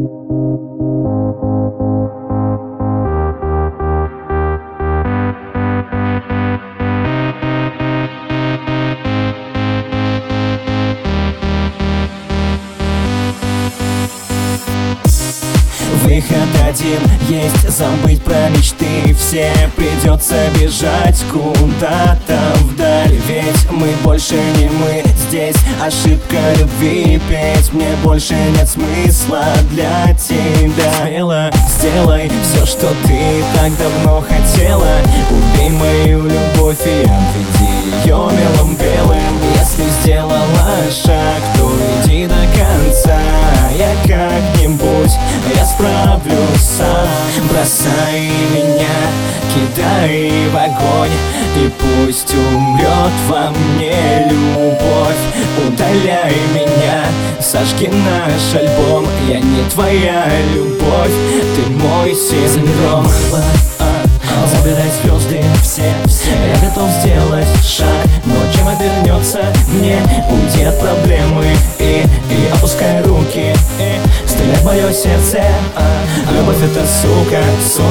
Выход один есть, забыть про мечты все. Придется бежать куда-то вдаль, ведь мы больше не мы. Здесь ошибка любви петь, мне больше нет смысла для тебя. Смело сделай все, что ты так давно хотела. Убей мою любовь и обведи ее мелом-белым. Если сделала шаг, то иди до конца. Я как-нибудь, я справлюсь сам. Бросай меня, кидай в огонь, и пусть умрет во мне любовь. Удаляй меня, сожги наш альбом. Я не твоя любовь, ты мой синдром. Забирай звезды все, я готов сделать шаг, но чем обернется мне? Уйди от проблемы и опускай руки, стреляй в мое сердце. Любовь это сука.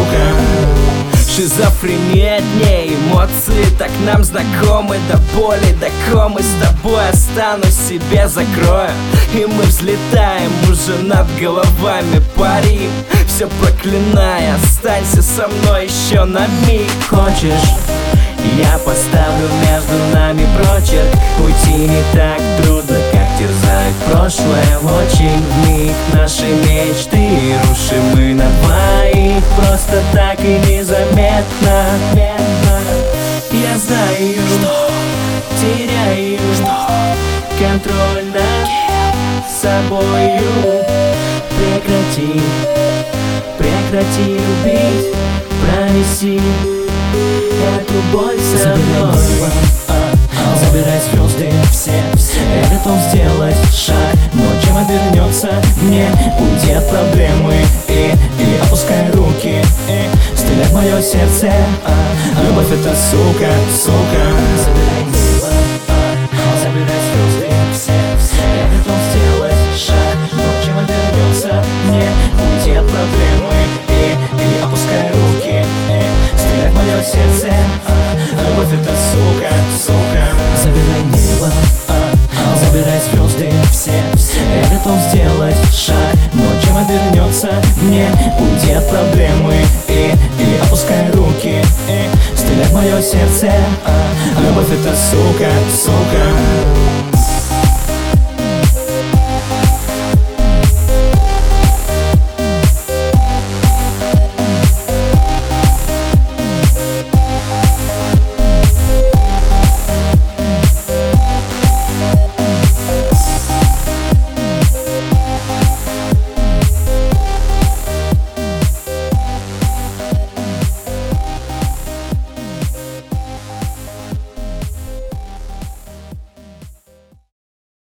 Шизофрения дней, эмоции так нам знакомы до боли, до комы. С тобой останусь, себе закрою, и мы взлетаем уже над головами. Пари, все проклиная, останься со мной еще на миг. Хочешь, я поставлю между нами прочерк. Уйти не так трудно, как терзает прошлое. Очень вмиг наши мечты рушим мы на двоих, просто так и незаметно. Я знаю, что теряю контроль над собою. Прекрати любить, пронеси эту боль со мной. Забирай звезды все, я готов сделать шаг, но чем обернется мне? Уйди от проблемы и опускай руки, стреляй в мое сердце. Любовь это сука. Забирай звезды все, я готов сделать шаг, но чем обернется мне? Уйди от проблемы и опускай руки, стреляй в мое сердце. Любовь это сука. Забирай небо, забирай звезды все, я готов сделать шаг, но чем обернется мне? Уйди от проблемы и опускай руки, стреляй в мое сердце. Любовь это сука.